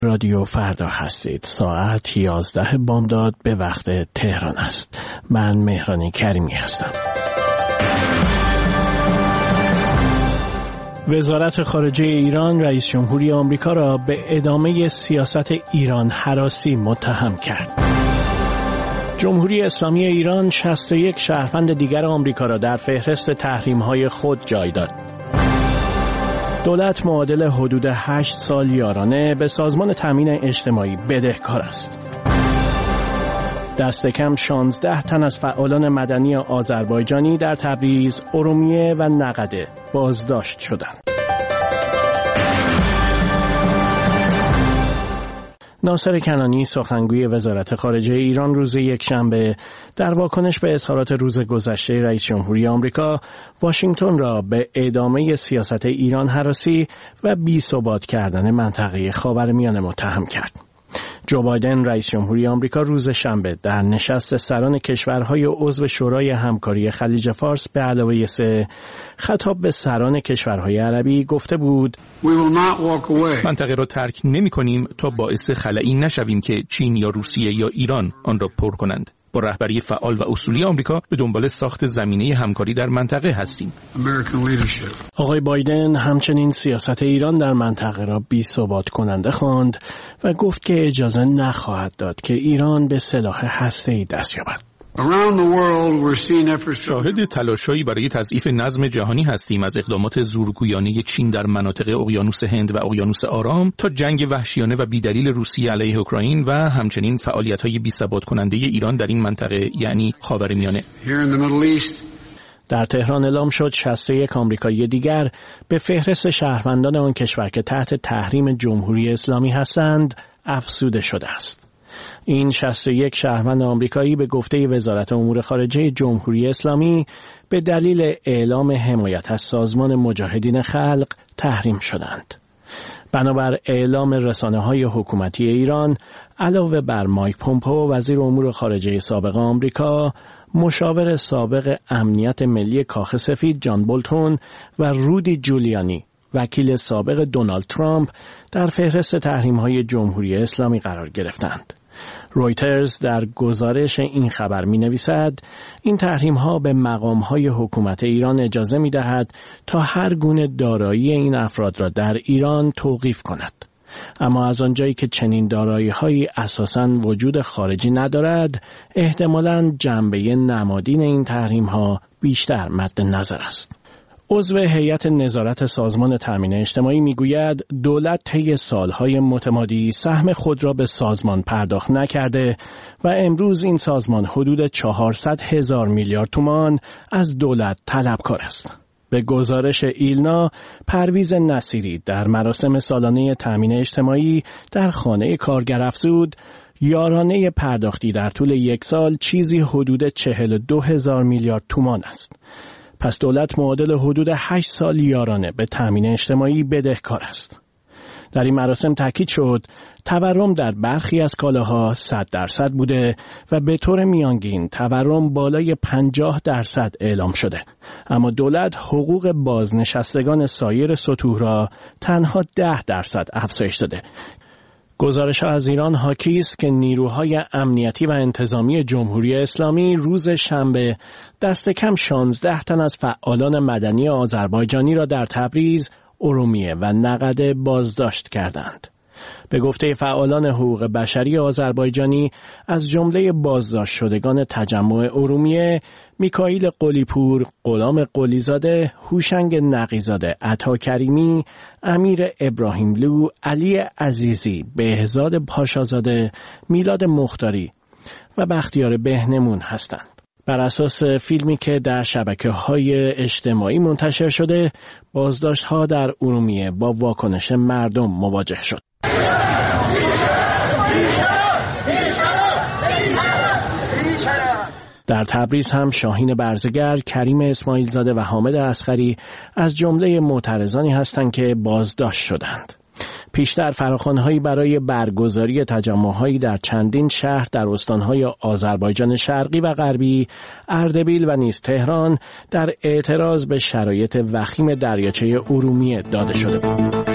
رادیو فردا هستید. ساعت 11 بامداد به وقت تهران است. من مهران کریمی هستم. وزارت خارجه ایران رئیس جمهوری آمریکا را به ادامه سیاست ایران هراسی متهم کرد. جمهوری اسلامی ایران 61 شهروند دیگر آمریکا را در فهرست تحریم‌های خود جای داد. دولت معادل حدود 8 سال یارانه به سازمان تامین اجتماعی بدهکار است. دست کم 16 تن از فعالان مدنی آذربایجانی در تبریز، ارومیه و نقده بازداشت شدند. ناصر کنانی سخنگوی وزارت خارجه ایران روز یکشنبه در واکنش به اظهارات روز گذشته رئیس جمهوری آمریکا واشنگتن را به ادامه سیاست ایران هراسی و بی‌ثبات کردن منطقه خاورمیانه متهم کرد. جو بایدن رئیس جمهوری آمریکا روز شنبه در نشست سران کشورهای عضو شورای همکاری خلیج فارس به علاوه 3 خطاب به سران کشورهای عربی گفته بود: منطقه را ترک نمی‌کنیم تا باعث خلایی نشویم که چین یا روسیه یا ایران آن را پر کنند. با رهبری فعال و اصولی آمریکا به دنبال ساخت زمینه همکاری در منطقه هستیم. آقای بایدن همچنین سیاست ایران در منطقه را بی‌ثبات کننده خواند و گفت که اجازه نخواهد داد که ایران به سلاح هسته‌ای دست یابد. شاهد تلاش‌هایی برای تضعیف نظم جهانی هستیم، از اقدامات زورگویانه چین در مناطق اقیانوس هند و اقیانوس آرام تا جنگ وحشیانه و بی‌دلیل روسیه علیه اوکراین و همچنین فعالیت‌های بی‌ثبات کننده ایران در این منطقه یعنی خاورمیانه. در تهران اعلام شد 61 آمریکایی دیگر به فهرست شهروندان آن کشور که تحت تحریم جمهوری اسلامی هستند افزوده شده است. این 61 شهروند آمریکایی به گفته وزارت امور خارجه جمهوری اسلامی به دلیل اعلام حمایت از سازمان مجاهدین خلق تحریم شدند. بنابر اعلام رسانه‌های حکومتی ایران، علاوه بر مایک پومپئو وزیر امور خارجه سابق آمریکا، مشاور سابق امنیت ملی کاخ سفید جان بولتون و رودی جولیانی وکیل سابق دونالد ترامپ در فهرست تحریم‌های جمهوری اسلامی قرار گرفتند. رویترز در گزارش این خبر می‌نویسد این تحریم‌ها به مقام‌های حکومت ایران اجازه می‌دهد تا هر گونه دارایی این افراد را در ایران توقیف کند. اما از آنجایی که چنین دارایی‌هایی اساساً وجود خارجی ندارد، احتمالاً جنبه نمادین این تحریم‌ها بیشتر مد نظر است. عضو هیئت نظارت سازمان تامین اجتماعی میگوید دولت طی سالهای متمادی سهم خود را به سازمان پرداخت نکرده و امروز این سازمان حدود 400,000 میلیارد تومان از دولت طلبکار است. به گزارش ایلنا، پرویز نصیری در مراسم سالانه تامین اجتماعی در خانه کارگر افزود یارانه پرداختی در طول یک سال چیزی حدود 42,000 میلیارد تومان است. پس دولت معادل حدود 8 سال یارانه به تامین اجتماعی بدهکار است. در این مراسم تاکید شد تورم در برخی از کالاها 100% بوده و به طور میانگین تورم بالای 50% اعلام شده، اما دولت حقوق بازنشستگان سایر سطوح را تنها 10% افزایش داده. گزارش‌ها از ایران حاکی است که نیروهای امنیتی و انتظامی جمهوری اسلامی روز شنبه دست کم 16 تن از فعالان مدنی آذربایجانی را در تبریز، ارومیه و نقده بازداشت کردند. به گفته فعالان حقوق بشری آذربایجانی، از جمله بازداشت شدگان تجمع ارومیه، میکائیل قلی‌پور، غلام قلی‌زاده، هوشنگ نقی‌زاده، عطا کریمی، امیر ابراهیملو، علی عزیزی، بهزاد پاشازاده، میلاد مختاری و بختیار بهنمون هستند. بر اساس فیلمی که در شبکه‌های اجتماعی منتشر شده، بازداشت‌ها در ارومیه با واکنش مردم مواجه شد. در تبریز هم شاهین برزگر، کریم اسماعیلزاده و حامد اصغری از جمله معترضانی هستند که بازداشت شدند. پیشتر فراخوان‌هایی برای برگزاری تجمع‌هایی در چندین شهر در استان‌های آذربایجان شرقی و غربی، اردبیل و نیز تهران در اعتراض به شرایط وخیم دریاچه ارومیه داده شده بود.